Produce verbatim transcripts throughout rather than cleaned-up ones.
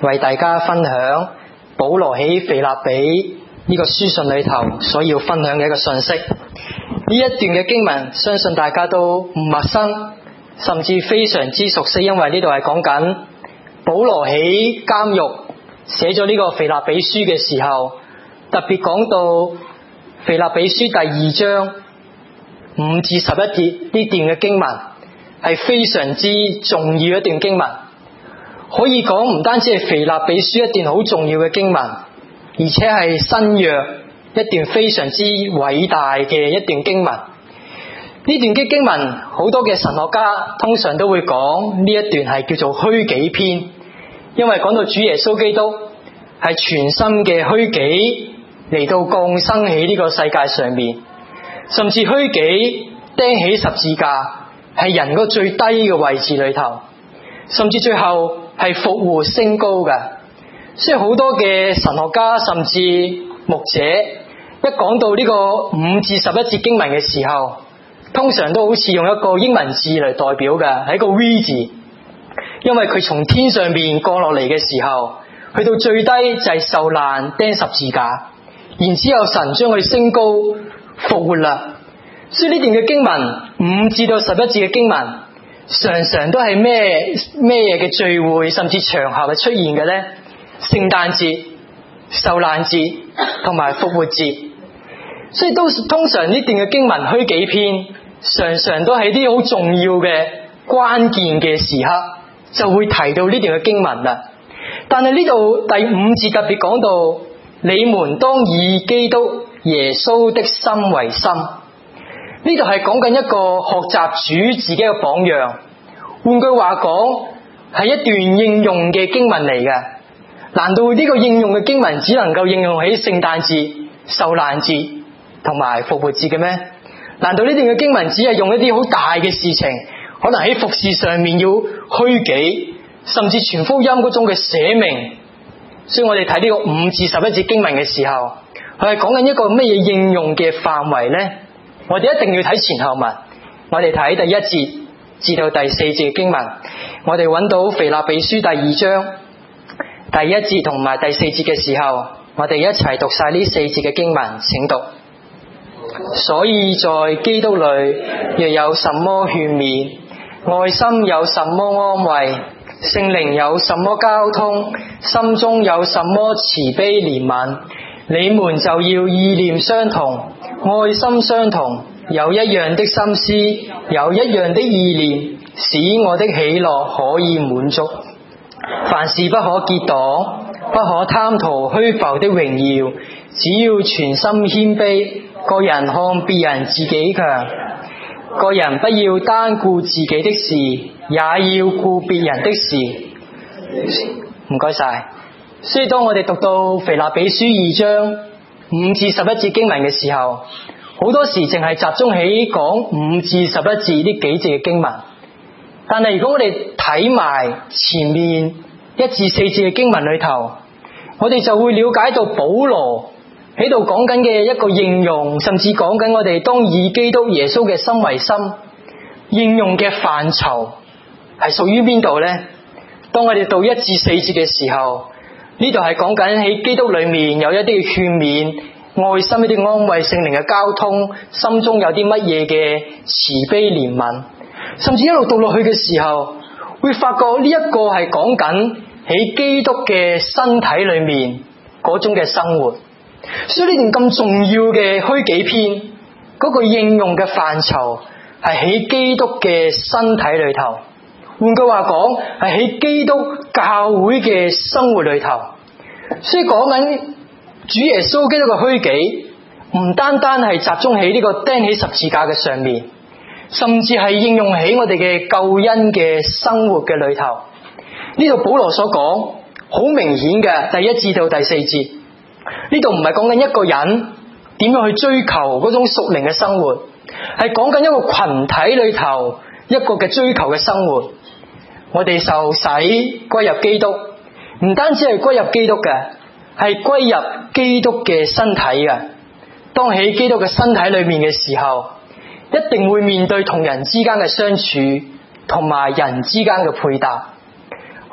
為大家分享保羅喺腓立比呢個書信裏頭所要分享嘅一個信息。呢一段嘅經文相信大家都唔陌生，甚至非常之熟悉，因為呢度係講緊保羅喺監獄寫咗呢個腓立比書嘅時候，特別講到腓立比書第二章五至十一節呢段嘅經文係非常之重要一段經文，可以講唔單止係腓立比書一段好重要嘅經文，而且係新約一段非常之偉大嘅一段經文。呢段嘅經文好多嘅神學家通常都會講呢一段係叫做虛己篇，因為講到主耶穌基督係全心嘅虛己嚟到降生喺呢個世界上面，甚至虛己釘起十字架係人個最低嘅位置裏頭，甚至最後係復活升高嘅。所以好多嘅神學家甚至牧者一講到呢個五至十一節經文嘅時候，通常都好似用一個英文字嚟代表嘅，係一個 V 字，因為佢從天上面降落嚟嘅時候，去到最低就係受難釘十字架，然之後神將佢升高復活啦。所以呢段嘅經文五至到十一節嘅經文，常常都係咩咩嘢嘅聚會甚至場合係出現嘅呢？聖誕節、受難節同埋復活節。所以都通常呢段嘅經文虛己篇，常常都係啲好重要嘅關鍵嘅時刻就會提到呢段嘅經文啦。但係呢度第五節特別講到，你們當以基督耶穌的心為心。呢度係講緊一個學習主自己嘅榜樣，換句話講係一段應用嘅經文嚟嘅。難道呢個應用嘅經文只能夠應用喺聖誕節、受難節同埋復活節嘅咩？難道呢段嘅經文只係用一啲好大嘅事情，可能喺服事上面要虛己，甚至傳福音嗰種嘅捨命？所以我哋睇呢個五至十一節經文嘅時候，佢係講緊一個乜嘢應用嘅範圍呢？我哋一定要睇前後文。我哋睇第一節至到第四節嘅經文，我哋揾到腓立比書第二章第一節同埋第四節嘅時候，我哋一齊讀晒呢四節嘅經文，請讀。所以在基督裏，若有什麼勸勉，愛心有什麼安慰，聖靈有什麼交通，心中有什麼慈悲憐憫，你們就要意念相同，愛心相同，有一樣的心思，有一樣的意念，使我的喜樂可以滿足。凡事不可結黨，不可貪圖虛浮的榮耀，只要全心謙卑，個人看別人自己強，個人不要單顧自己的事，也要顧別人的事。唔該晒。所以當我哋讀到腓立比書二章五至十一節經文嘅時候，好多時淨係集中喺講五至十一節呢幾節嘅經文。但係如果我哋睇埋前面一至四節嘅經文裏頭，我哋就會了解到保羅喺度講緊嘅一個應用，甚至講緊我哋當以基督耶穌嘅心為心，應用嘅範疇係屬於邊度呢？當我哋到一至四節嘅時候，呢度係講緊喺基督裏面有一啲嘅勸勉、愛心、一啲安慰、聖靈嘅交通，心中有啲乜嘢嘅慈悲憐憫，甚至一路讀落去嘅時候，會發覺呢一個係講緊喺基督嘅身體裏面嗰種嘅生活。所以呢段咁重要嘅虛己篇，嗰個應用嘅範疇係喺基督嘅身體裏頭。換句話講，係喺基督教會嘅生活裏頭。所以講緊主耶穌基督嘅虛己，唔單單係集中喺呢個釘起十字架嘅上面，甚至係應用喺我哋嘅救恩嘅生活嘅裏頭。呢度保羅所講好明顯嘅第一至到第四節，呢度唔係講緊一個人點樣去追求嗰種屬靈嘅生活，係講緊一個群體裏頭一個嘅追求嘅生活。我哋受洗歸入基督，唔單止係歸入基督嘅，係歸入基督嘅身體嘅。當喺基督嘅身體裏面嘅時候，一定會面對同人之間嘅相處，同埋人之間嘅配搭。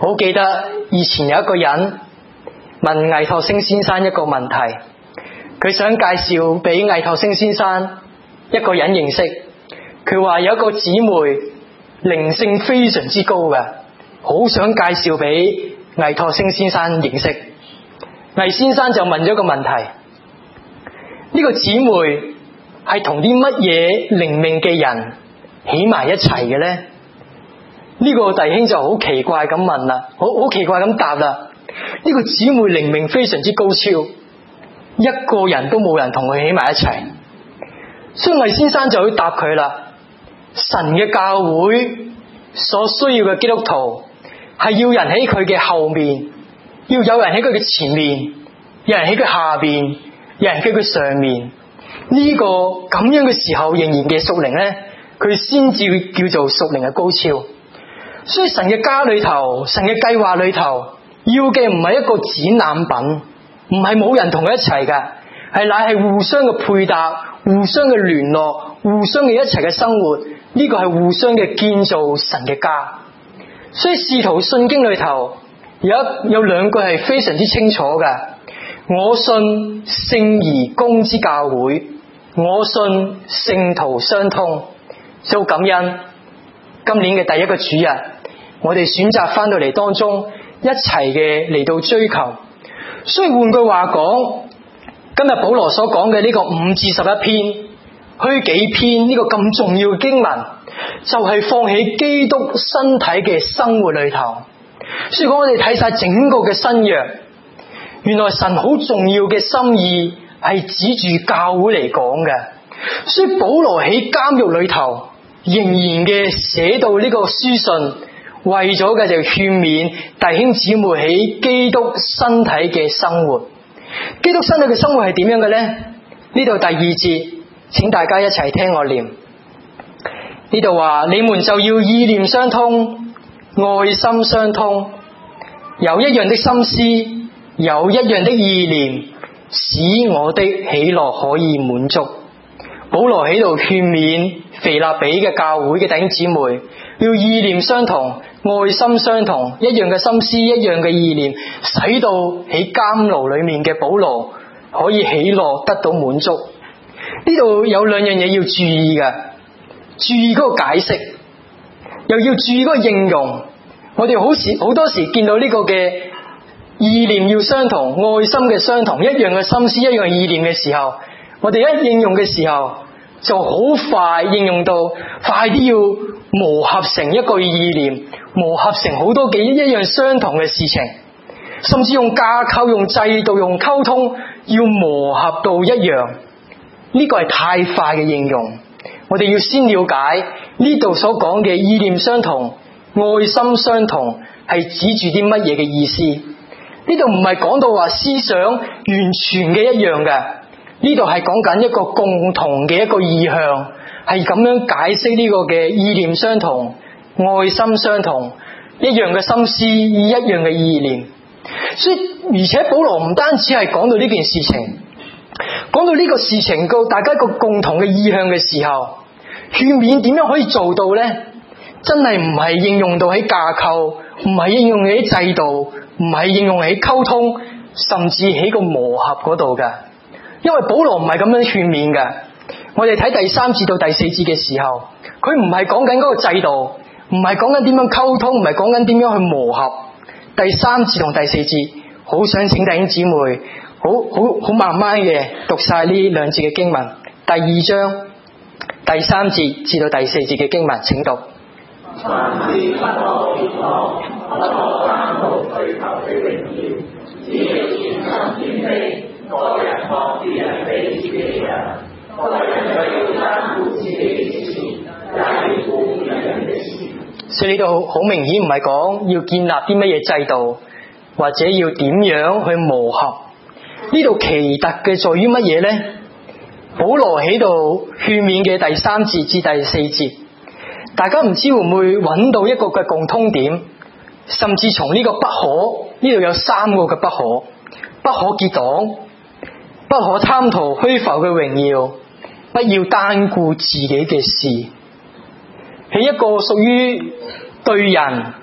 好記得以前有一個人問倪柝聲先生一個問題，佢想介紹俾倪柝聲先生一個人認識。佢話有一個姊妹靈性非常之高嘅，好想介紹俾倪柝聲先生認識。倪先生就問咗個問題，呢個姊妹係同啲乜嘢靈命嘅人起埋一齊嘅呢？呢個弟兄就好奇怪咁問啦，好好奇怪咁答啦。呢個姊妹靈命非常之高超，一個人都冇人同佢起埋一齊。所以倪先生就去答佢啦。神嘅教會所需要嘅基督徒係要人喺佢嘅後面，要有人喺佢嘅前面，有人喺佢下邊，有人喺佢上面。呢個咁樣嘅時候，仍然嘅屬靈呢，佢先至叫做屬靈嘅高超。所以神嘅家裏頭，神嘅計劃裏頭，要嘅唔係一個展覽品，唔係冇人同佢一齊嘅，係乃係互相嘅配搭，互相嘅聯絡，互相嘅一齊嘅生活。呢個係互相嘅建造神嘅家。所以使徒信經裏頭有一有兩句係非常之清楚嘅，我信聖而公之教會，我信聖徒相通。做感恩今年嘅第一個主日，我哋選擇翻到嚟當中一齊嘅嚟到追求。所以換句話講，今日保羅所講嘅呢個五至十一篇虛幾篇呢個咁重要嘅經文，就係放喺基督身體嘅生活裏頭。所以講我哋睇晒整個嘅新約，原來神好重要嘅心意係指住教會嚟講嘅。所以保羅喺監獄裏頭仍然嘅寫到呢個書信，為咗嘅就勸勉弟兄姊妹喺基督身體嘅生活。基督身體嘅生活係點樣嘅呢？呢度第二節，請大家一齊聽我念。呢度話，你們就要意念相通，愛心相通，有一樣的心思，有一樣的意念，使我的喜樂可以滿足。保羅喺度勸勉腓立比嘅教會嘅弟兄姊妹，要意念相同，愛心相同，一樣嘅心思，一樣嘅意念，使到喺監牢裏面嘅保羅可以喜樂得到滿足。呢度有兩樣嘢要注意嘅，注意嗰個解釋，又要注意嗰個應用。我哋好時好多時見到呢個嘅意念要相同，愛心嘅相同，一樣嘅心思，一樣嘅意念嘅時候，我哋一應用嘅時候就好快應用到，快啲要磨合成一個意念，磨合成好多嘅一樣相同嘅事情，甚至用架構、用制度、用溝通，要磨合到一樣。呢個係太快嘅應用。我哋要先了解呢度所講嘅意念相同、愛心相同係指住啲乜嘢嘅意思。呢度唔係講到話思想完全嘅一樣嘅，呢度係講緊一個共同嘅一個意向，係咁樣解釋呢個嘅意念相同、愛心相同，一樣嘅心思，一樣嘅意念。所以而且保羅唔單止係講到呢件事情，講到呢個事情個大家一個共同嘅意向嘅時候，勸勉點樣可以做到呢？真係唔係應用到喺架構，唔係應用喺制度，唔係應用喺溝通，甚至喺個磨合嗰度嘅。因為保羅唔係咁樣勸勉嘅。我哋睇第三節到第四節嘅時候，佢唔係講緊嗰個制度，唔係講緊點樣溝通，唔係講緊點樣去磨合。第三節同第四節，好想請弟兄姊妹好好好慢慢嘅讀晒呢兩節嘅經文。第二章第三節至到第四節嘅經文，請讀。凡事不可結黨，不可貪圖虛求的榮耀，只要全心謙卑，個人看別人比自己人，個人就要擔負自己的事，也要負別人的事。所以呢度好明顯唔係講要建立啲乜嘢制度，或者要點樣去磨合。呢度奇特嘅在於乜嘢呢？保羅喺度勸勉嘅第三節至第四節，大家唔知會唔會揾到一個嘅共通點，甚至從呢個不可，呢度有三個嘅不可：不可結黨，不可貪圖虛浮嘅榮耀，不要單顧自己嘅事。喺一個屬於對人、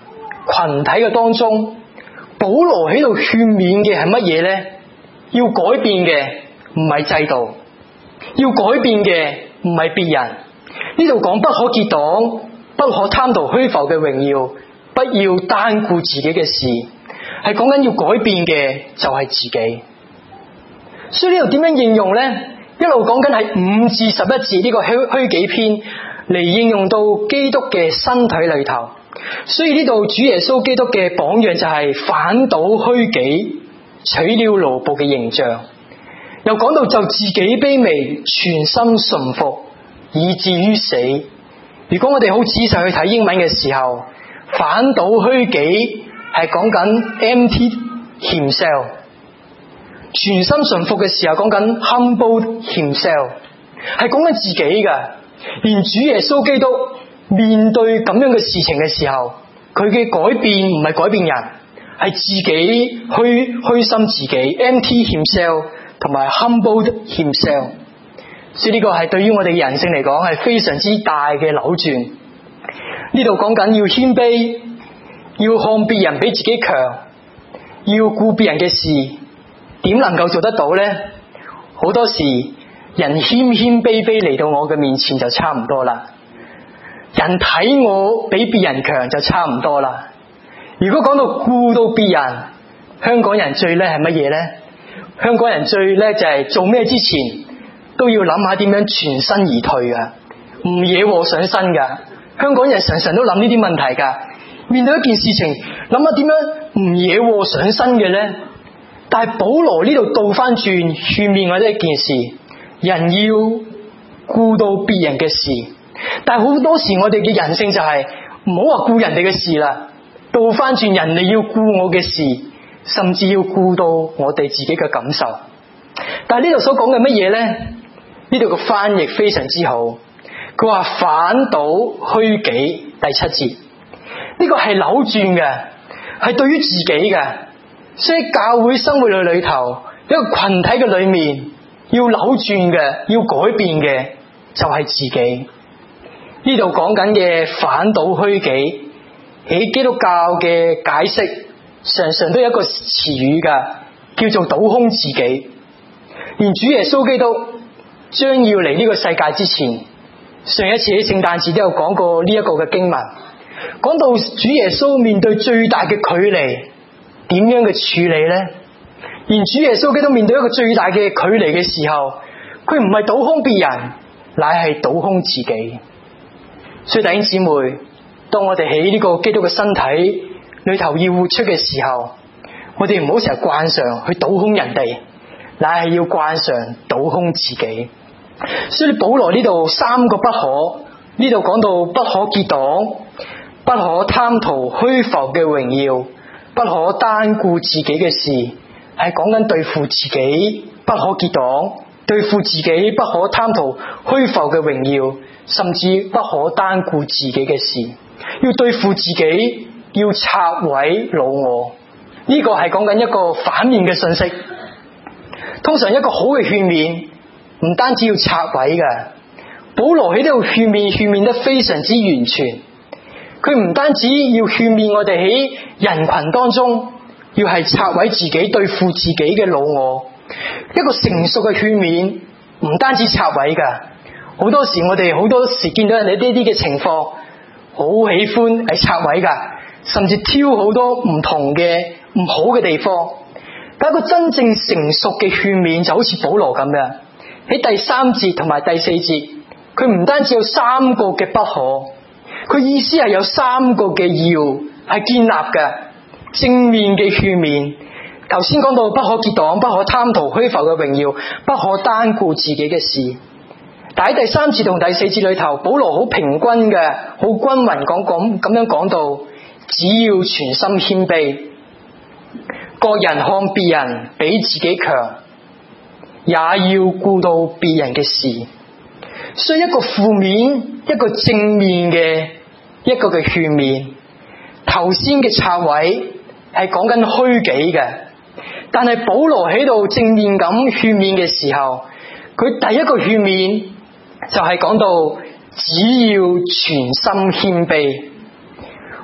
群體嘅當中，保羅喺度勸勉嘅係乜嘢呢？要改變嘅唔係制度，要改變嘅唔係別人。呢度講不可結黨，不可貪圖虛浮嘅榮耀，不要單顧自己嘅事，係講緊要改變嘅就係自己。所以呢度點樣應用呢？一路講緊係五至十一節呢個虛虛己篇嚟應用到基督嘅身體裏頭。所以呢度主耶穌基督嘅榜樣就係反倒虛己，取了奴僕嘅形象。又講到就自己卑微，全心順服，以至於死。如果我哋好仔細去睇英文嘅時候，反倒虛己係講緊 empty himself， 全心順服嘅時候講緊 humble himself， 係講緊自己㗎。連主耶穌基督面對咁樣嘅事情嘅時候，佢嘅改變唔係改變人，係自己虛虛心自己 empty himself 同埋 humbled himself。所以呢個係對於我哋嘅人性嚟講係非常之大嘅扭轉。呢度講緊要謙卑，要看別人比自己強，要顧別人嘅事，點能夠做得到呢？好多時人謙謙卑卑嚟到我嘅面前就差唔多啦，人睇我比別人強就差唔多啦。如果講到顧到別人，香港人最叻係乜嘢呢？香港人最叻就係做咩之前都要諗下點樣全身而退噶，唔惹禍上身噶。香港人常常都諗呢啲問題噶，面對一件事情諗下點樣唔惹禍上身嘅呢？但係保羅呢度倒翻轉勸勉我哋一件事，人要顧到別人嘅事。但係好多時我哋嘅人性就係唔好話顧人哋嘅事啦，倒翻轉人哋要顧我嘅事，甚至要顧到我哋自己嘅感受。但係呢度所講嘅乜嘢呢？呢度嘅翻譯非常之好，佢話反倒虛己，第七節，呢個係扭轉嘅，係對於自己嘅。所以教會生活裏裏頭，一個群體嘅裏面要扭轉嘅，要改變嘅就係自己。呢度講緊嘅反倒虛己，喺基督教嘅解釋常常都有一個詞語噶，叫做倒空自己。連主耶穌基督將要嚟呢個世界之前，上一次喺聖誕節都有講過呢一個嘅經文，講到主耶穌面對最大嘅距離，點樣嘅處理呢？連主耶穌基督面對一個最大嘅距離嘅時候，佢唔係倒空別人，乃係倒空自己。所以弟兄姊妹，當我哋喺呢個基督嘅身體裏頭要活出嘅時候，我哋唔好成日慣常去倒空人哋，乃係要慣常倒空自己。所以保羅呢度三個不可，呢度講到不可結黨，不可貪圖虛浮嘅榮耀，不可單顧自己嘅事，係講緊對付自己不可結黨，對付自己不可貪圖虛浮嘅榮耀，甚至不可單顧自己嘅事。要對付自己，要拆毀老我，呢個係講緊一個反面嘅信息。通常一個好嘅勸勉唔單止要拆毀嘅，保羅喺呢度勸勉勸勉得非常之完全。佢唔單止要勸勉我哋喺人群當中要係拆毀自己，對付自己嘅老我。一個成熟嘅勸勉唔單止拆毀嘅，好多時我哋好多時見到人哋呢啲嘅情況，好喜歡係拆毀嘅，甚至挑好多唔同嘅唔好嘅地方。但一個真正成熟嘅勸勉就好似保羅咁嘅，喺第三節同埋第四節，佢唔單止有三個嘅不可，佢意思係有三個嘅要係建立嘅正面嘅勸勉。頭先講到不可結黨，不可貪圖虛浮嘅榮耀，不可單顧自己嘅事。但喺第三節同第四節裏頭，保羅好平均嘅，好均勻講講咁樣講到，只要全心謙卑，各人看別人比自己強，也要顧到別人嘅事。所以一個負面，一個正面嘅一個嘅勸勉。頭先嘅拆毀係講緊虛己嘅，但係保羅喺度正面咁勸勉嘅時候，佢第一個勸勉就係講到只要全心謙卑。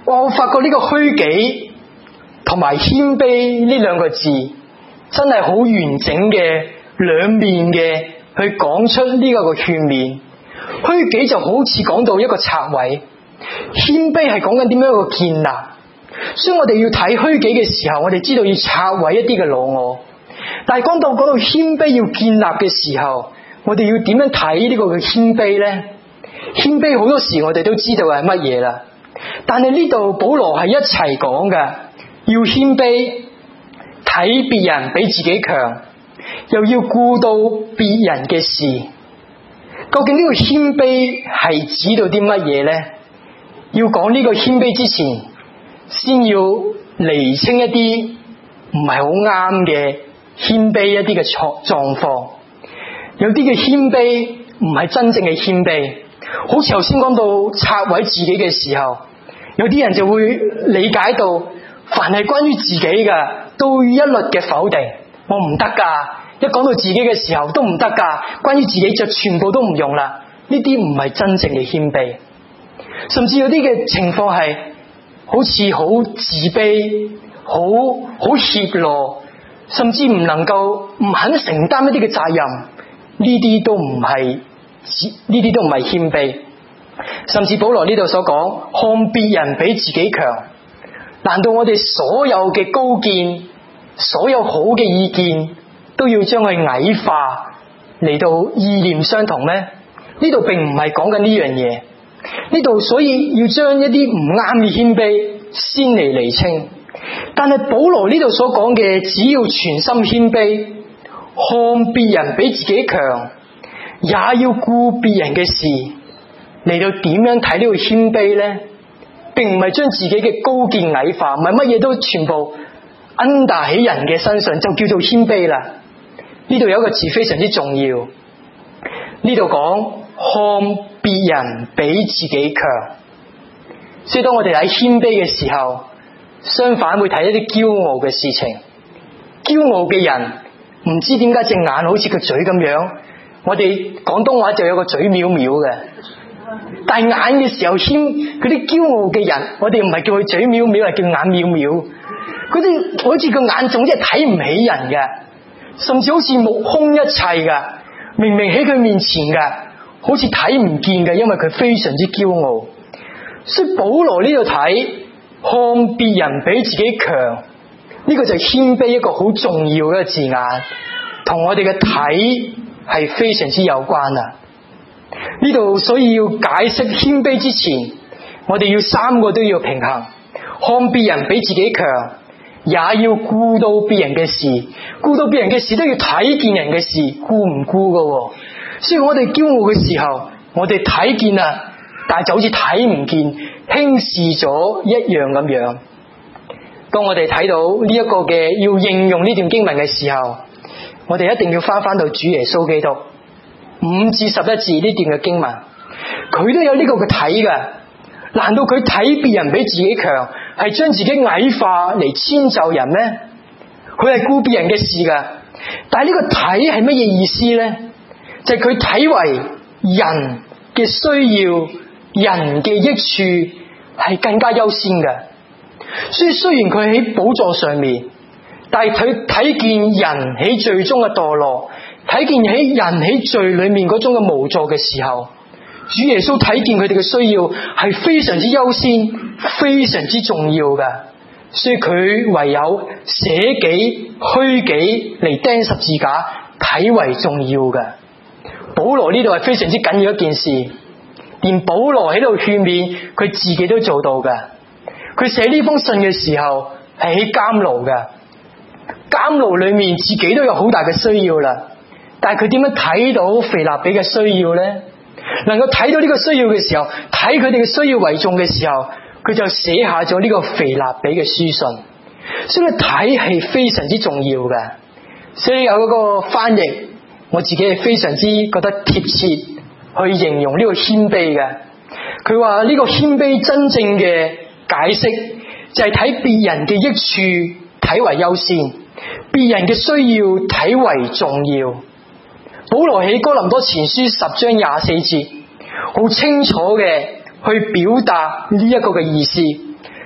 我發覺呢個虛己同埋謙卑呢兩個字真係好完整嘅兩面嘅去講出呢個個勸勉。虛己就好似講到一個拆毀，謙卑係講緊點樣一個建立。所以我哋要睇虛己嘅時候，我哋知道要拆毀一啲嘅老我。但係講到嗰度謙卑要建立嘅時候，我哋要點樣睇呢個嘅謙卑呢？謙卑好多時我哋都知道係乜嘢啦，但係呢度保羅係一齊講嘅，要謙卑，睇別人比自己強，又要顧到別人嘅事。究竟呢個謙卑係指到啲乜嘢呢？要講呢個謙卑之前，先要釐清一啲唔係好啱嘅謙卑一啲嘅狀狀況。有啲嘅謙卑唔係真正嘅謙卑，好似頭先講到拆毀自己嘅時候，有啲人就會理解到凡係關於自己嘅都一律嘅否定，我唔得㗎，一講到自己嘅時候都唔得㗎，關於自己就全部都唔用啦。呢啲唔係真正嘅謙卑。甚至有啲嘅情況係好似好自卑，好好怯懦，甚至唔能夠唔肯承擔一啲嘅責任，呢啲都唔係呢啲都唔係謙卑。甚至保羅呢度所講，看別人比自己強，難道我哋所有嘅高見，所有好嘅意見都要將佢矮化嚟到意念相同咩？呢度並唔係講緊呢樣嘢。呢度所以要將一啲唔啱嘅謙卑先嚟釐清。但係保羅呢度所講嘅，只要全心謙卑，看別人比自己強，也要顧別人嘅事，嚟到點樣睇呢個謙卑呢？並唔係將自己嘅高見矮化，唔係乜嘢都全部 under 喺人嘅身上就叫做謙卑啦。呢度有一個字非常之重要，呢度講看別人比自己強。所以當我哋睇謙卑嘅時候，相反會睇一啲驕傲嘅事情。驕傲嘅人唔知點解隻眼好似個嘴咁樣，我哋廣東話就有個嘴藐藐嘅，但係眼嘅時候謙，嗰啲驕傲嘅人，我哋唔係叫佢嘴藐藐，係叫眼藐藐。嗰啲好似個眼總之係睇唔起人嘅，甚至好似目空一切嘅，明明喺佢面前嘅，好似睇唔見嘅，因為佢非常之驕傲。所以保羅呢度睇看別人比自己強，呢個就係謙卑一個好重要嘅字眼，同我哋嘅睇係非常之有關啊！呢度所以要解釋謙卑之前，我哋要三個都要平衡，看別人比自己強，也要顧到別人嘅事，顧到別人嘅事都要睇見人嘅事，顧唔顧㗎。所以我哋驕傲嘅時候，我哋睇見啊，但係就好似睇唔見，輕視咗一樣咁樣。當我哋睇到呢一個嘅要應用呢段經文嘅時候，我哋一定要翻翻到主耶穌基督五至十一字呢段嘅經文，佢都有呢個嘅睇嘅。難道佢睇別人比自己強，係將自己矮化嚟遷就人咩？佢係顧別人嘅事噶，但係呢個睇係乜嘢意思呢？就係佢睇為人嘅需要、人嘅益處係更加優先嘅。所以雖然佢喺寶座上面，但係佢睇見人喺罪中嘅墮落，睇見喺人喺罪裏面嗰種嘅無助嘅時候，主耶穌睇見佢哋嘅需要係非常之優先、非常之重要嘅，所以佢唯有捨己、虛己嚟釘十字架，睇為重要嘅。保羅呢度係非常之緊要一件事，連保羅喺度勸勉佢自己都做到嘅。佢寫呢封信嘅時候係喺監牢嘅，監牢裏面自己都有好大嘅需要啦，但係佢點樣睇到腓立比嘅需要呢？能夠睇到呢個需要嘅時候，睇佢哋嘅需要為重嘅時候，佢就寫下咗呢個腓立比嘅書信。所以睇係非常之重要嘅。所以有嗰個翻譯，我自己係非常之覺得貼切去形容呢個謙卑嘅。佢話呢個謙卑真正嘅解釋就係睇別人嘅益處睇為優先，別人嘅需要睇為重要。保羅喺哥林多前書十章廿四節好清楚嘅去表達呢一個嘅意思。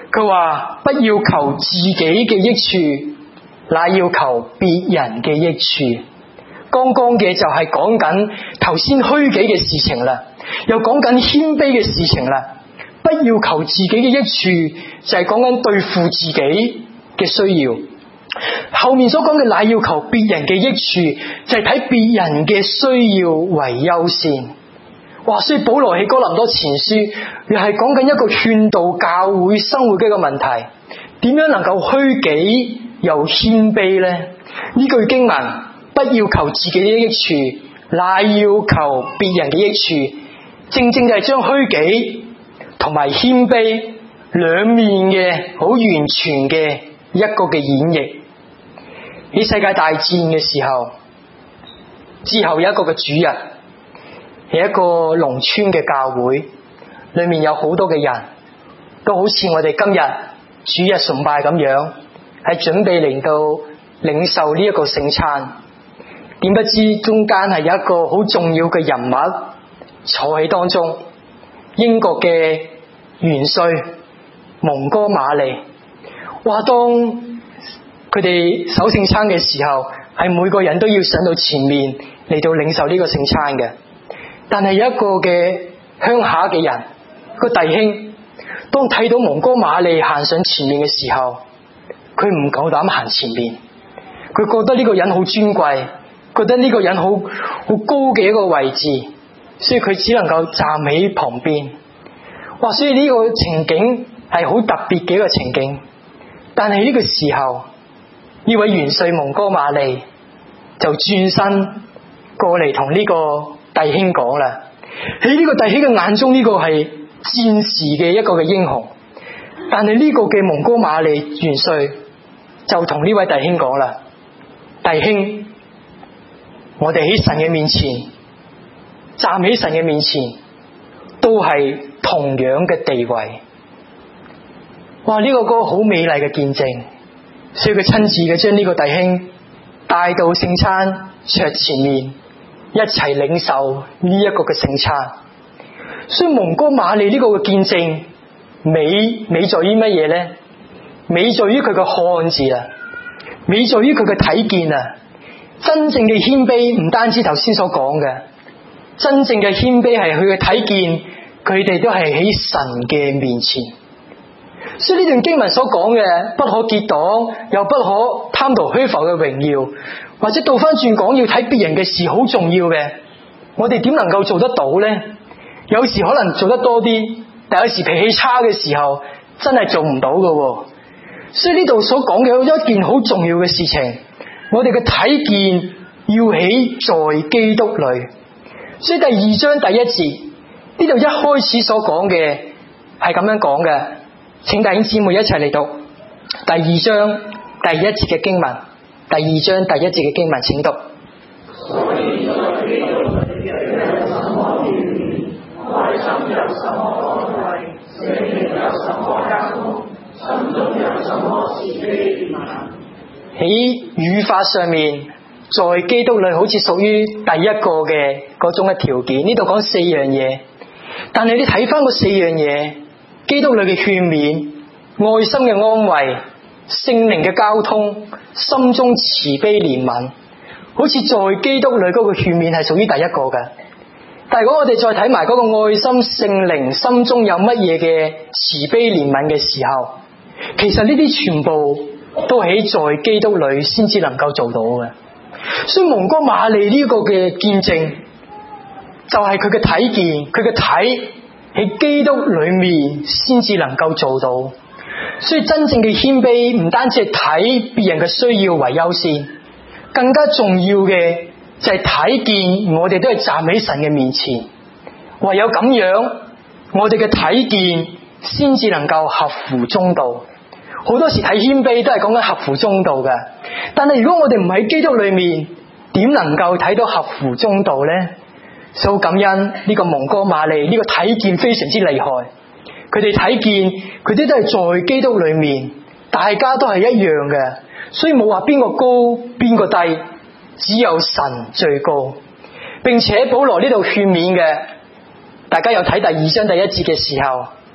佢話不要求自己嘅益處，乃要求別人嘅益處。剛剛嘅就係講緊頭先虛己嘅事情啦，又講緊謙卑嘅事情啦。不要求自己嘅益處，就係講緊對付自己嘅需要。後面所講嘅乃要求別人嘅益處，就係睇別人嘅需要為優先。哇！所以保羅喺哥林多前書又係講緊一個勸導教會生活嘅一個問題，點樣能夠虛己又謙卑呢？呢句經文，不要求自己嘅益處，乃要求別人嘅益處，正正就係將虛己同埋謙卑兩面嘅好完全嘅一個嘅演繹。喺世界大戰嘅時候，之後有一個嘅主日，係一個農村嘅教會，裏面有好多嘅人，都好似我哋今日主日崇拜咁樣，係準備嚟到領受呢一個聖餐。點不知中間係有一個好重要嘅人物坐喺當中，英國嘅元帥蒙哥馬利。哇！當佢哋守聖餐嘅時候，係每個人都要上到前面嚟到領受呢個聖餐嘅。但係有一個嘅鄉下嘅人，個弟兄，當睇到蒙哥馬利行上前面嘅時候，佢唔夠膽行前面，佢覺得呢個人好尊貴，覺得呢個人好好高嘅一個位置，所以佢只能夠站喺旁邊。哇！所以呢個情景係好特別嘅一個情景。但係呢個時候，呢位元帥蒙哥馬利就轉身過嚟同呢個弟兄講啦。喺呢個弟兄嘅眼中，呢個係戰士嘅一個嘅英雄。但係呢個嘅蒙哥馬利元帥就同呢位弟兄講啦：弟兄，我哋喺神嘅面前，站喺神嘅面前，都係同樣嘅地位。哇！呢個個好美麗嘅見證，所以佢親自嘅將呢個弟兄帶到聖餐桌前面，一齊領受呢一個嘅聖餐。所以蒙哥馬利呢個嘅見證美美在於乜嘢呢？美在於佢嘅看字啊，美在於佢嘅睇見啊。真正嘅謙卑唔單止頭先所講嘅，真正嘅謙卑係佢嘅睇見，佢哋都係喺神嘅面前。所以呢段經文所講嘅不可結黨，又不可貪圖虛浮嘅榮耀，或者倒翻轉講要睇別人嘅事好重要嘅，我哋點能夠做得到呢？有時可能做得多啲，但有時脾氣差嘅時候真係做唔到㗎。所以呢度所講嘅有一件好重要嘅事情，我哋嘅睇見要起在基督裏。所以第二章第一節呢度一開始所講嘅係咁樣講嘅，請弟兄姊妹一齊嚟讀第二章第一節嘅經文。第二章第一節嘅經文，請讀。所以在基督裏有什麼鍛鍊，內心有什麼安慰，聖靈有什麼交通，心中有什麼慈悲憐憫。喺語法上面，在基督裏好似屬於第一個嘅嗰種嘅條件。呢度講四樣嘢，但係你睇翻嗰四樣嘢，基督裏嘅勸勉、愛心嘅安慰、聖靈嘅交通、心中慈悲憐憫，好似在基督裏嗰個勸勉係屬於第一個嘅。但係如果我哋再睇埋嗰個愛心、聖靈心中有乜嘢嘅慈悲憐憫嘅時候，其實呢啲全部都喺在基督裏先至能夠做到嘅。所以蒙哥馬利呢個嘅見證就係佢嘅睇見，佢嘅睇喺基督裏面先至能夠做到。所以真正嘅謙卑唔單止係睇別人嘅需要為優先，更加重要嘅就係睇見我哋都係站喺神嘅面前，唯有咁樣我哋嘅睇見先至能夠合乎中道。好多時睇謙卑都係講緊合乎中道嘅，但係如果我哋唔喺基督裏面，點能夠睇到合乎中道呢？所以好感恩呢個蒙哥馬利呢個睇見非常之厲害，佢哋睇見佢哋都係在基督裏面，大家都係一樣嘅，所以冇話邊個高邊個低，只有神最高。並且保羅呢度勸勉嘅，大家有睇第二章第一節嘅時候，呢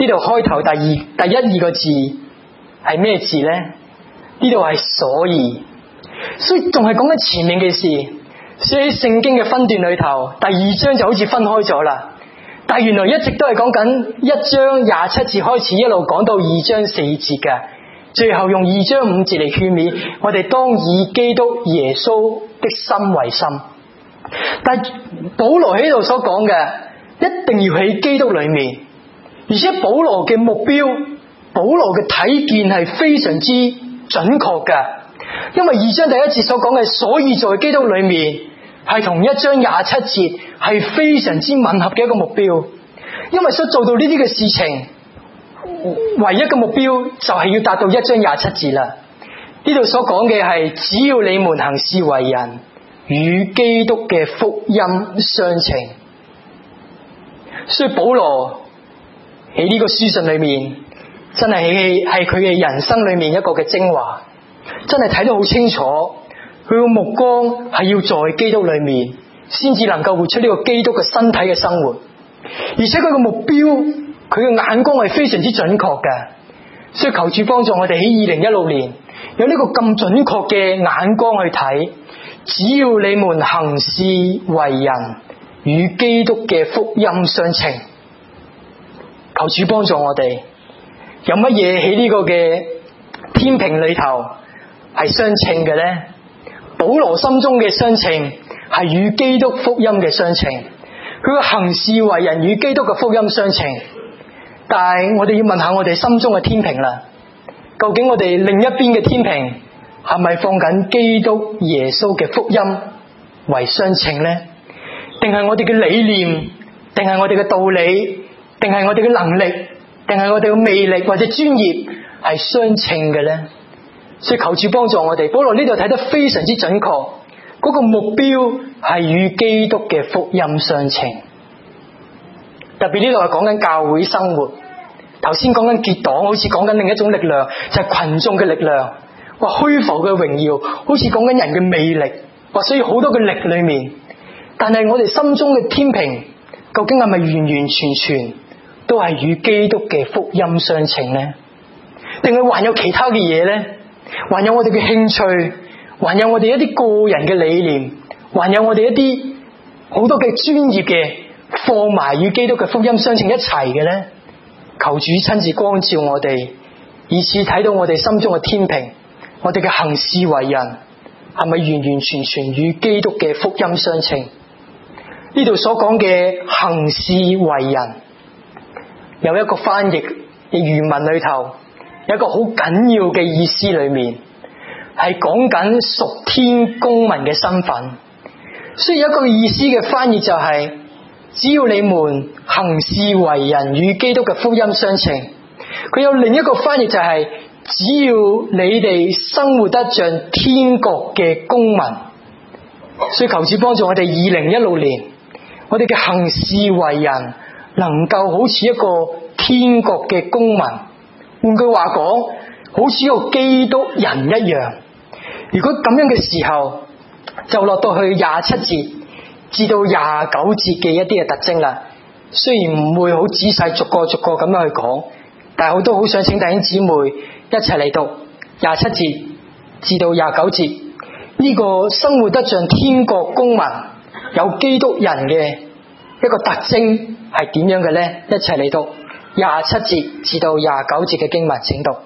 呢度開頭第二第一二個字係咩字呢？呢度係所以，所以仲係講緊前面嘅事。所以喺聖經嘅分段裏頭，第二章就好似分開咗啦。但係原來一直都係講緊一章廿七節開始，一路講到二章四節嘅，最後用二章五節嚟勸勉我哋當以基督耶穌的心為心。但係保羅喺度所講嘅，一定要喺基督裏面，而且保羅嘅目標，保羅嘅睇見係非常之準確嘅，因為二章第一節所講嘅，所以在基督裏面，係同一章廿七節係非常之吻合嘅一個目標。因為所做到呢啲嘅事情，唯一嘅目標就係要達到一章廿七節啦。呢度所講嘅係，只要你們行事為人與基督嘅福音相稱。所以保羅喺呢個書信裏面，真係係係佢嘅人生裏面一個嘅精華，真係睇得好清楚。佢個目光係要在基督裏面，先至能夠活出呢個基督嘅身體嘅生活。而且佢個目標，佢嘅眼光係非常之準確嘅。所以求主幫助我哋喺二零一六年有呢個咁準確嘅眼光去睇。只要你們行事為人與基督嘅福音相稱，求主幫助我哋。有乜嘢喺呢個嘅天平裏頭係相稱嘅呢？保羅心中嘅相稱係與基督福音嘅相稱，佢嘅行事為人與基督嘅福音相稱。但係我哋要問下我哋心中嘅天平啦，究竟我哋另一邊嘅天平係咪放緊基督耶穌嘅福音為相稱呢？定係我哋嘅理念，定係我哋嘅道理，定係我哋嘅能力，定係我哋嘅魅力或者專業係相稱嘅呢？所以求主幫助我哋。保羅呢度睇得非常之準確，嗰個目標係與基督嘅福音相稱。特別呢度係講緊教會生活，頭先講緊結黨，好似講緊另一種力量，就係群眾嘅力量。哇，虛浮嘅榮耀，好似講緊人嘅魅力。哇，所以好多嘅力裏面，但係我哋心中嘅天平，究竟係咪完完全全都係與基督嘅福音相稱呢？定係還有其他嘅嘢呢？還有我哋嘅興趣，還有我哋一啲個人嘅理念，還有我哋一啲好多嘅專業嘅放埋與基督嘅福音相稱一齊嘅呢？求主親自光照我哋，以致睇到我哋心中嘅天平，我哋嘅行事為人係咪完完全全與基督嘅福音相稱？呢度所講嘅行事為人，有一個翻譯嘅原文裏頭有一個好緊要嘅意思，裏面係講緊屬天公民嘅身份。所以有一個意思嘅翻譯就係、是，只要你們行事為人與基督嘅福音相稱。佢有另一個翻譯就係、是，只要你哋生活得像天國嘅公民。所以求主幫助我哋二零一六年，我哋嘅行事為人能夠好似一個天國嘅公民。換句話講，好似一個基督人一樣。如果咁樣嘅時候，就落到去廿七節至到廿九節嘅一啲嘅特徵啦。雖然唔會好仔細逐個逐個咁樣去講，但係我都好想請弟兄姊妹一齊嚟讀廿七節至到廿九節。呢個生活得像天國公民，有基督人嘅一個特徵係點樣嘅呢？一齊嚟讀廿七節至到廿九節嘅經文，請讀。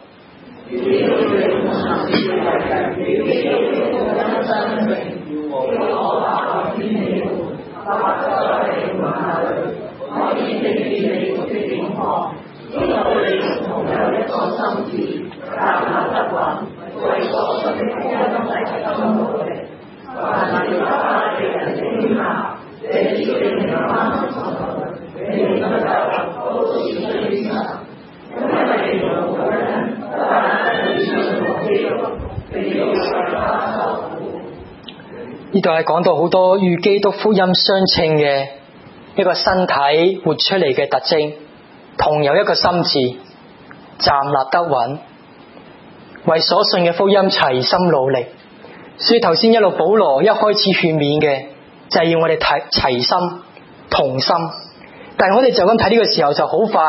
呢度係講到好多與基督福音相稱嘅一個身體活出嚟嘅特徵，同有一個心志，站立得穩，為所信嘅福音齊心努力。所以頭先一路保羅一開始勸勉嘅就係要我哋睇齊心同心，但係我哋就咁睇呢個時候就好快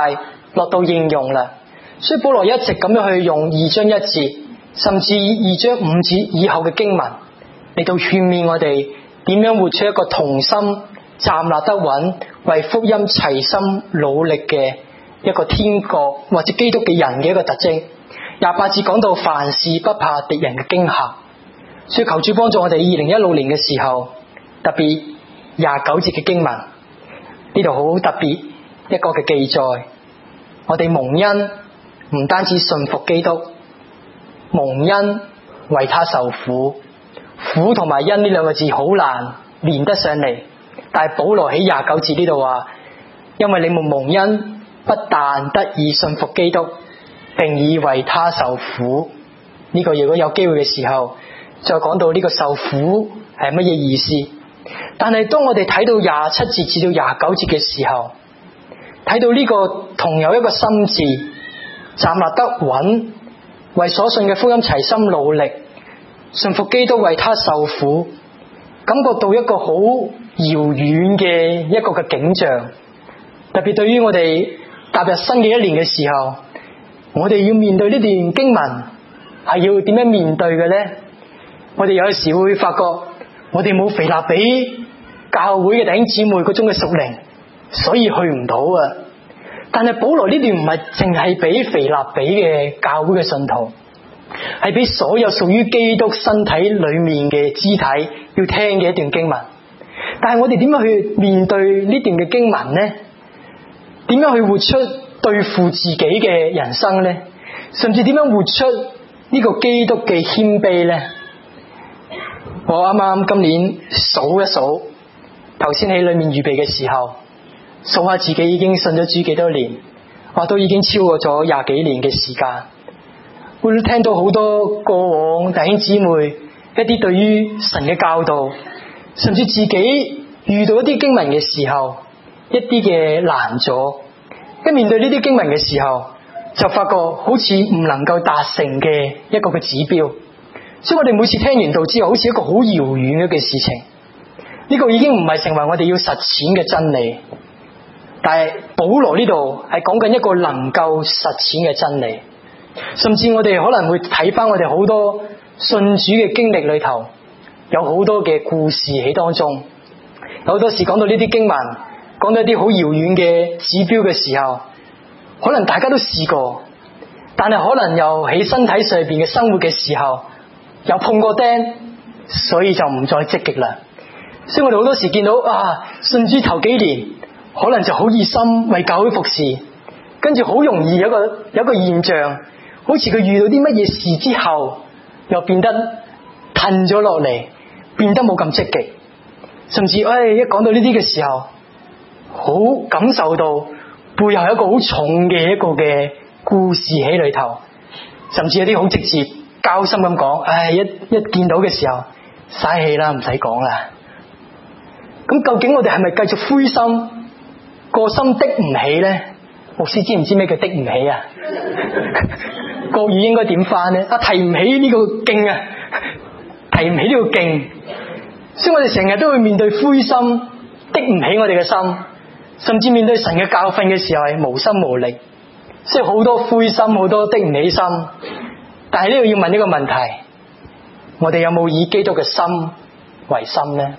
落到應用啦。所以保羅一直咁樣去用二章一節，甚至二章五節以後嘅經文嚟到勸勉我哋點樣活出一個同心站立得穩，為福音齊心努力嘅一個天國或者基督嘅人嘅一個特徵。廿八節講到凡事不怕敵人嘅驚嚇，所以求主幫助我哋二零一六年嘅時候，特別廿九節嘅經文呢度好特別一個嘅記載，我哋蒙恩唔單止信服基督，蒙恩為他受苦，苦同埋恩呢兩個字好難連得上嚟，但係保羅喺廿九節呢度話，因為你們蒙恩不但得以信服基督，並以為他受苦。呢、這個如果有機會嘅時候再講到呢個受苦係乜嘢意思。但係當我哋睇到廿七節至到廿九節嘅時候，睇到呢個同有一個心志，站立得穩，為所信嘅福音齊心努力，信服基督為他受苦，感覺到一個好遙遠嘅一個嘅景象。特別對於我哋踏入新嘅一年嘅時候，我哋要面對呢段經文係要點樣面對嘅呢？我哋有時會發覺我哋冇腓立比教會嘅弟兄姊妹嗰種嘅屬靈，所以去唔到啊。但係保羅呢段唔係淨係俾腓立比嘅教會嘅信徒，係俾所有屬於基督身體裏面嘅肢體要聽嘅一段經文。但係我哋點樣去面對呢段嘅經文呢？點樣去活出對付自己嘅人生呢？甚至點樣活出呢個基督嘅謙卑呢？我啱啱今年數一數，頭先喺裏面預備嘅時候，數下自己已經信咗主幾多年，我都已經超過咗廿幾年嘅時間。會聽到好多過往弟兄姊妹一啲對於神嘅教導，甚至自己遇到一啲經文嘅時候，一啲嘅難阻，一面對呢啲經文嘅時候，就發覺好似唔能夠達成嘅一個嘅指標。所以我哋每次聽完道之後，好似一個好遙遠嘅事情。呢個已經唔係成為我哋要實踐嘅真理，但係保羅呢度係講緊一個能夠實踐嘅真理。甚至我哋可能會睇翻我哋好多信主嘅經歷裏頭，有好多嘅故事喺當中。有好多時講到呢啲經文，講到一啲好遙遠嘅指標嘅時候，可能大家都試過，但係可能又喺身體上邊嘅生活嘅時候又碰過釘，所以就唔再積極啦。所以我哋好多時見到啊，信主頭幾年可能就好熱心為教會服侍，跟住好容易有一個有一個現象，好似佢遇到啲乜嘢事之後又變得褪咗落嚟，變得冇咁積極，甚至誒、哎、一講到呢啲嘅時候，好感受到背後有一個好重嘅一個嘅故事喺裏頭，甚至有啲好直接交心咁講，唉、哎、一一見到嘅時候嘥氣啦，唔使講啦。咁究竟我哋係咪繼續灰心，個心的唔起呢？牧師知唔知咩叫的唔起啊？國語應該點翻呢？啊，提唔起呢個勁啊，提唔起呢個勁，所以我哋成日都會面對灰心，的唔起我哋嘅心，甚至面對神嘅教訓嘅時候係無心無力，所以好多灰心，好多的唔起心。但係呢度要問呢個問題，我哋有冇以基督嘅心為心呢？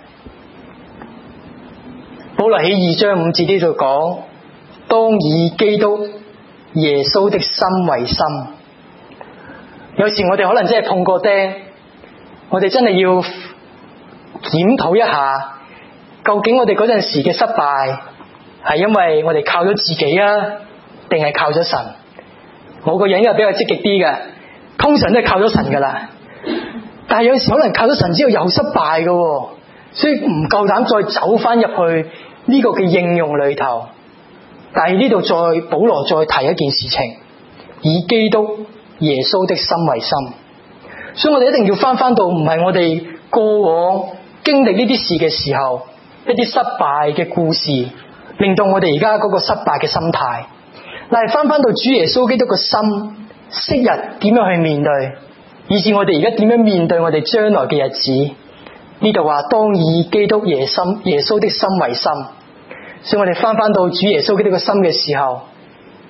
保羅喺二章五節呢度講，當以基督耶穌的心為心。有時我哋可能真係碰過釘，我哋真係要檢討一下，究竟我哋嗰陣時嘅失敗係因為我哋靠咗自己啊，定係靠咗神？我個人又比較積極啲嘅，通常都係靠咗神噶啦。但係有時可能靠咗神之後又失敗嘅，所以唔夠膽再走翻入去呢個嘅應用裏頭。但係呢度再保羅再提一件事情，以基督耶穌的心為心。所以我哋一定要翻翻到唔係我哋過往經歷呢啲事嘅時候，一啲失敗嘅故事令到我哋而家嗰個失敗嘅心態，但係翻翻到主耶穌基督嘅心，昔日點樣去面對，以至我哋而家點樣面對我哋將來嘅日子。呢度話當以基督耶心耶穌的心為心，所以我哋翻翻到主耶穌基督嘅心嘅時候，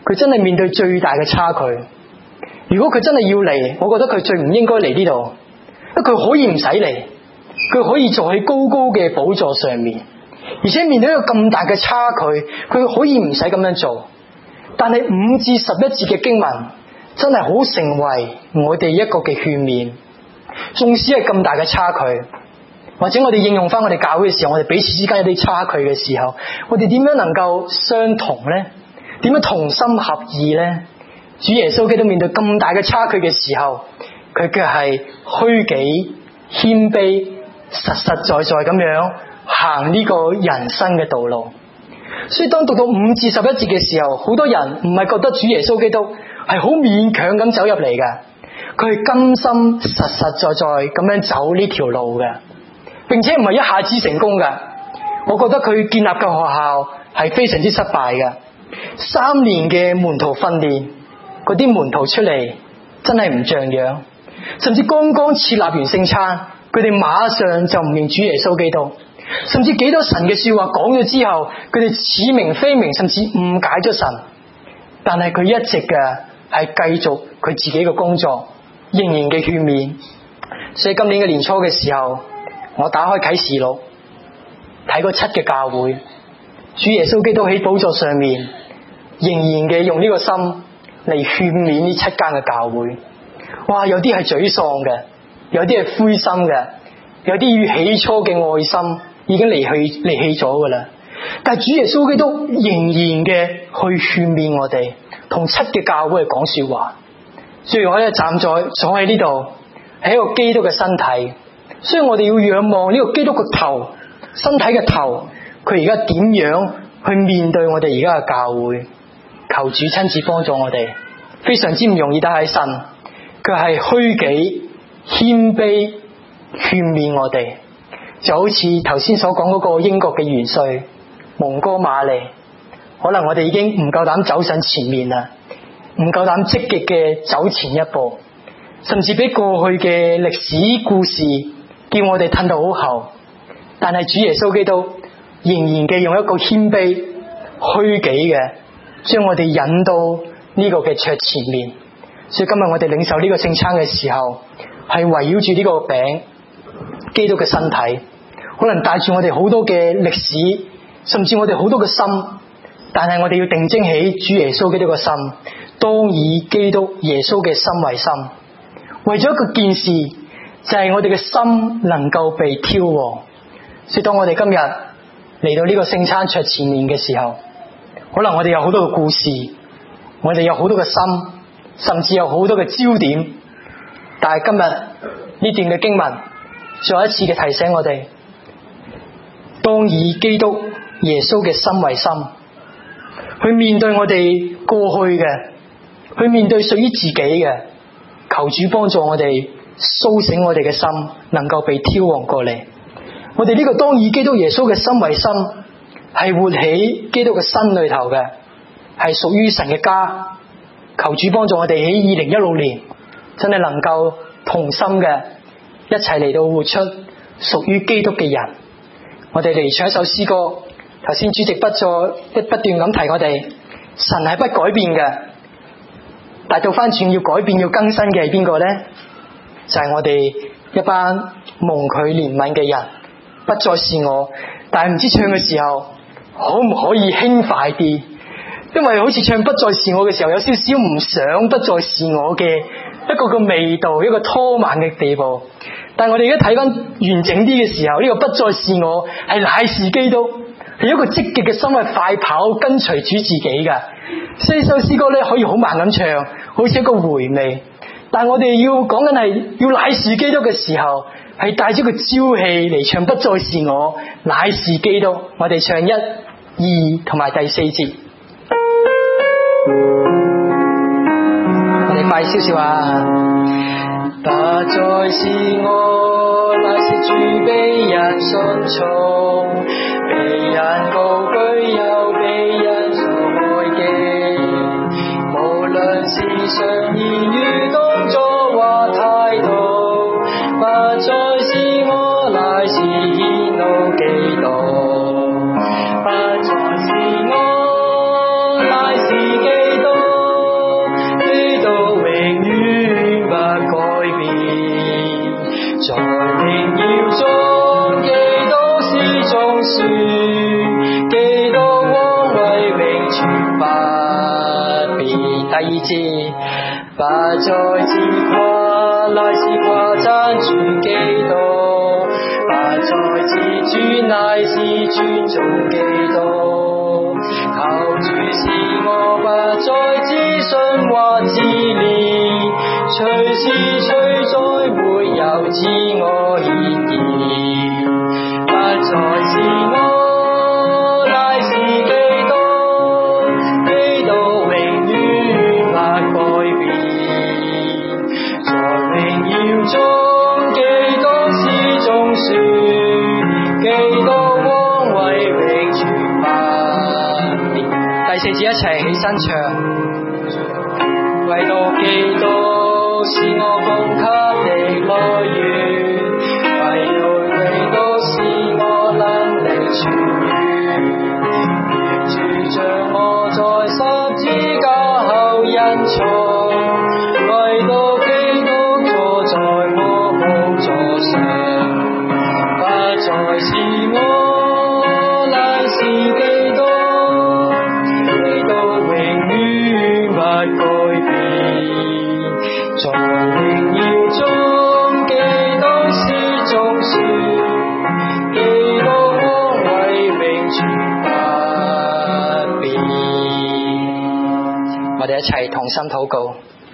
佢真係面對最大嘅差距。如果佢真係要嚟，我覺得佢最唔應該嚟呢度，因為佢可以唔使嚟，佢可以坐喺高高嘅寶座上面，而且面對一個咁大嘅差距，佢可以唔使咁樣做。但係五至十一節嘅經文真係好成為我哋一個嘅勸勉。縱使係咁大嘅差距，或者我哋應用翻我哋教會嘅時候，我哋彼此之間有啲差距嘅時候，我哋點樣能夠相同呢？點樣同心合意呢？主耶穌基督面對咁大嘅差距嘅時候，佢卻係虛己謙卑，實實在在咁樣行呢個人生嘅道路。所以當讀到五至十一節嘅時候，好多人唔係覺得主耶穌基督係好勉強咁走入嚟嘅，佢係甘心實實在在咁樣走呢條路嘅，並且唔係一下子成功嘅。我覺得佢建立嘅學校係非常之失敗嘅，三年嘅門徒訓練，嗰啲門徒出嚟真係唔像樣，甚至剛剛設立完聖餐，佢哋馬上就唔認主耶穌基督，甚至幾多神嘅說話講咗之後，佢哋似明非明，甚至誤解咗神。但係佢一直嘅係繼續佢自己嘅工作，仍然嘅勸勉。所以今年嘅年初嘅時候，我打開啟示錄睇過七嘅教會，主耶穌基督喺寶座上面，仍然嘅用呢個心嚟勸勉呢七間嘅教會。哇，有啲係沮喪嘅，有啲係灰心嘅，有啲與起初嘅愛心已經離去離棄咗噶啦。但係主耶穌基督仍然嘅去勸勉我哋，同七嘅教會嚟講說話。所以我咧站在坐喺呢度，係一個基督嘅身體，所以我哋要仰望呢個基督嘅頭，身體嘅頭，佢而家點樣去面對我哋而家嘅教會。求主親自幫助我哋，非常之唔容易，但係神佢係虛己謙卑勸勉我哋，就好似頭先所講嗰個英國嘅元帥蒙哥馬利，可能我哋已經唔夠膽走上前面啦，唔夠膽積極嘅走前一步，甚至俾過去嘅歷史故事叫我哋褪到好後。但係主耶穌基督仍然嘅用一個謙卑虛己嘅將我哋引到呢個嘅桌前面。所以今日我哋領受呢個聖餐嘅時候，係圍繞住呢個餅，基督嘅身體，可能帶住我哋好多嘅歷史，甚至我哋好多嘅心，但係我哋要定睛起主耶穌基督嘅心，當以基督耶穌嘅心為心。為咗一個件事，就係、是、我哋嘅心能夠被挑旺。所以當我哋今日嚟到呢個聖餐桌前面嘅時候，可能我哋有好多嘅故事，我哋有好多嘅心，甚至有好多嘅焦點。但係今日呢段嘅經文再一次嘅提醒我哋，當以基督耶穌嘅心為心，去面對我哋過去嘅，去面對屬於自己嘅。求主幫助我哋蘇醒我哋嘅心，能夠被挑旺過嚟。我哋呢個當以基督耶穌嘅心為心，係活喺基督嘅身裏頭嘅，係屬於神嘅家。求主幫助我哋喺二零一六年真係能夠同心嘅一齊嚟到活出屬於基督嘅人。我哋嚟唱一首詩歌。頭先主席不再不斷咁提我哋，神係不改變嘅，但到翻轉要改變要更新嘅係邊個呢？就係、是、我哋一班蒙佢憐憫嘅人。不再是我，但係唔知唱嘅時候可唔可以輕快啲？因為好似唱不再是我嘅時候，有少少唔想不再是我嘅一個個味道，一個拖慢嘅地步。但係我哋而家睇翻完整啲嘅時候，呢、這個不再是我係乃是基督，係一個積極嘅心去快跑跟隨主自己嘅。所以首詩歌咧可以好慢咁唱，好似一個回味。但係我哋要講緊係要乃是基督嘅時候，係帶咗個朝氣嚟唱不再是我，乃是基督。我哋唱一、二同埋第四節。我哋快少少啊！不再是我，乃是主被人順從，被人高舉又被人所愛敬。無論是常言語、動作或態度，不再是我，乃是顯露基督。不再是我，乃是基督。 意志，不再自誇，乃是誇讚主基督；不再自尊，乃是尊重基督。求主使我不再自信或自憐，隨時隨在沒有自我意義，不再是我，乃是基督，基督永遠不改變。在榮耀中，基督是眾說，基督光輝永存不變。第四節一齊起身唱。唯獨基督是我供給的來源，唯獨基督是我能力泉源。主將我在十字架後隱藏，唯獨基督坐在我寶座上，不再是我，乃是基督，基督永遠不改變。在榮耀中，基督是眾說，基督光輝永存不變。我哋一齊同心禱告。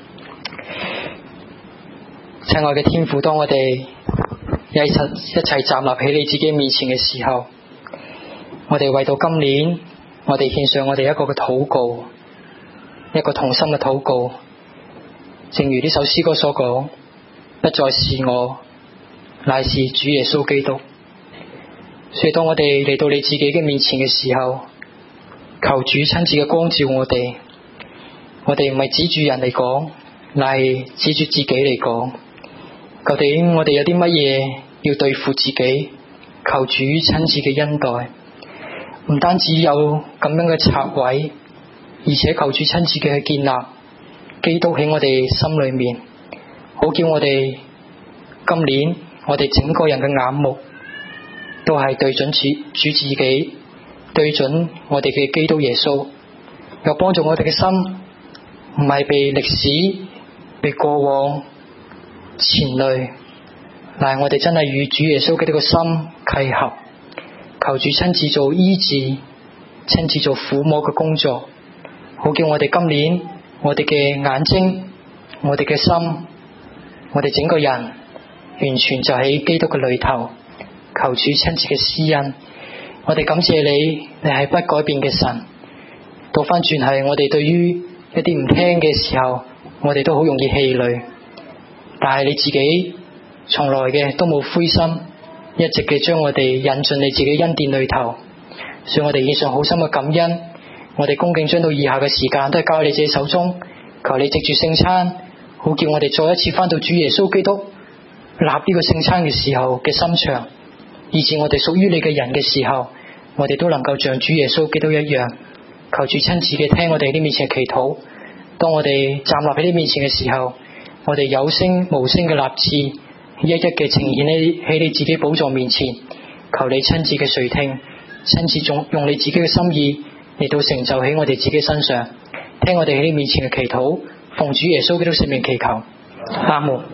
親愛嘅天父，當我哋一齊一齊站立喺你自己面前嘅時候，我哋為到今年，我哋獻上我哋一個嘅禱告，一個同心嘅禱告。正如呢首詩歌所講，不再是我，乃是主耶穌基督。所以當我哋嚟到你自己嘅面前嘅時候，求主親自嘅光照我哋。我哋唔係指住人嚟講，乃係指住自己嚟講。究竟我哋有啲乜嘢要對付自己？求主親自嘅恩待，唔單止有咁樣嘅拆毀，而且求主親自嘅去建立基督喺我哋心裏面，好叫我哋今年我哋整個人嘅眼目都係對準主主自己，對準我哋嘅基督耶穌，又幫助我哋嘅心唔係被歷史、被過往纏累，但係我哋真係與主耶穌基督嘅心契合。求主親自做醫治，親自做撫摸嘅工作，好叫我哋今年我哋嘅眼睛，我哋嘅心，我哋整個人完全就喺基督嘅裏頭。求主親自嘅施恩，我哋感謝你，你係不改變嘅神。倒翻轉係我哋對於一啲唔聽嘅時候，我哋都好容易氣餒，但係你自己從來嘅都冇灰心，一直嘅將我哋引進你自己恩典裏頭。所以我哋獻上好深嘅感恩，我哋恭敬將到以下嘅時間都係交喺你自己手中。求你藉住聖餐，好叫我哋再一次翻到主耶穌基督立呢個聖餐嘅時候嘅心腸，以至我哋屬於你嘅人嘅時候，我哋都能夠像主耶穌基督一樣。求主親自嘅聽我哋喺你面前嘅祈禱。當我哋站立喺你面前嘅時候，我哋有聲無聲嘅立志，一一嘅呈現喺喺你自己寶座面前。求你親自嘅垂聽，親自用用你自己嘅心意嚟到成就喺我哋自己身上。聽我哋喺你面前嘅祈禱，奉主耶穌基督聖名祈求，阿門。